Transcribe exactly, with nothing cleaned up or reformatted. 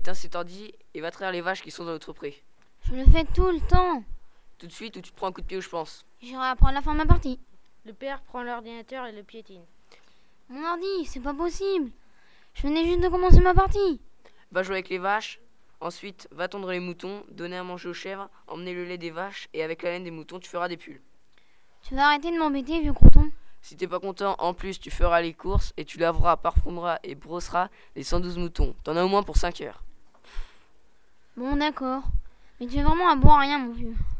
éteins cet ordi et va traire les vaches qui sont dans notre pré. Je le fais tout le temps. Tout de suite ou tu te prends un coup de pied où je pense. J'irai apprendre la fin de ma partie. Le père prend l'ordinateur et le piétine. Mon ordi, c'est pas possible. Je venais juste de commencer ma partie. Va jouer avec les vaches. Ensuite, va tondre les moutons, donner à manger aux chèvres, emmener le lait des vaches et avec la laine des moutons, tu feras des pulls. Tu vas arrêter de m'embêter, vieux croton. Si t'es pas content, en plus, tu feras les courses et tu laveras, parfumeras et brosseras les cent douze moutons. T'en as au moins pour cinq heures. Bon, d'accord. Mais tu es vraiment un bon à rien, mon vieux.